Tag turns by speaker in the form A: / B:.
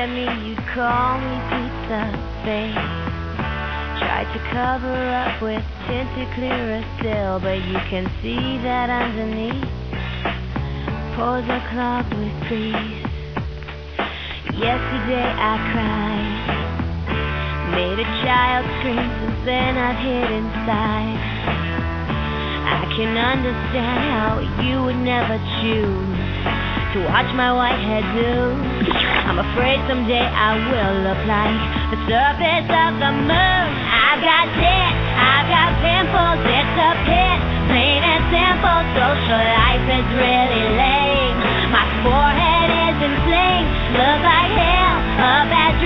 A: at me, you'd call me pizza face. Tried to cover up with tinted clearer still, but you can see that underneath pores are clogged with grease. Yesterday I cried, made a child scream, since then I've hid inside. I can understand how you would never choose to watch my white hair do. I'm afraid someday I will look like the surface of the moon. I've got tits, I've got pimples, it's a pit, plain and simple. Social life is really lame. My forehead is inflamed, look like hell, a bad